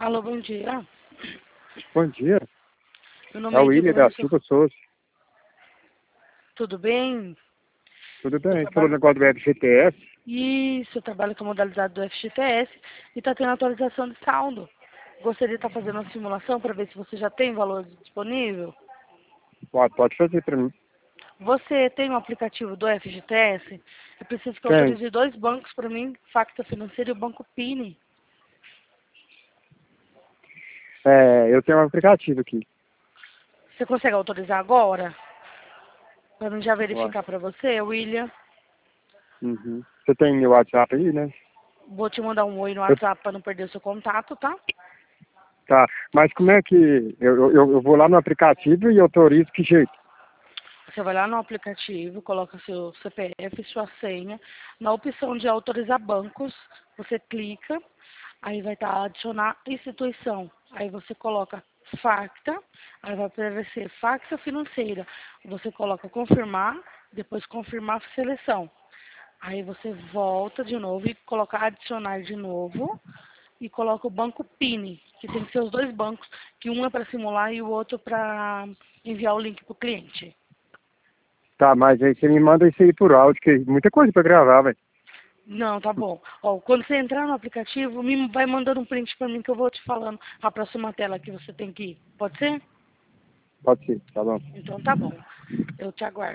Alô, bom dia. Bom dia, Meu nome é é o William da Edilson. Silva Souza. Tudo bem? Tudo Eu bem? Você falou o trabalho... negócio do FGTS? Isso, eu trabalho com a modalidade do FGTS e está tendo atualização de saldo. Gostaria de estar fazendo uma simulação para ver se você já tem valor disponível. Pode fazer para mim. Você tem um aplicativo do FGTS? Eu preciso que Tem. autorize 2 bancos para mim, Facta Financeira e o Banco Pini. Eu tenho um aplicativo aqui. Você consegue autorizar agora? Para mim já Ó. verificar para você, William. Uhum. Você tem meu WhatsApp aí, né? Vou te mandar um oi no Eu- WhatsApp para não perder o seu contato, tá? Tá, mas como é que... Eu vou lá no aplicativo e autorizo que jeito? Você vai lá no aplicativo, coloca seu CPF, sua senha. Na opção de autorizar bancos, você clica, aí vai estar adicionar instituição. Aí você coloca Facta, aí vai aparecer Facta Financeira. Você coloca confirmar, depois confirmar a seleção. Aí você volta de novo e coloca adicionar de novo e coloca o banco PIN, que tem que ser os 2 bancos, que um é para simular e o outro para enviar o link para o cliente. Tá, mas aí você me manda isso aí por áudio, que é muita coisa pra gravar, velho. Não, tá bom. Ó, quando você entrar no aplicativo, me vai mandando um print pra mim que eu vou te falando a próxima tela que você tem que ir. Pode ser? Pode ser, tá bom. Então tá bom. Eu te aguardo.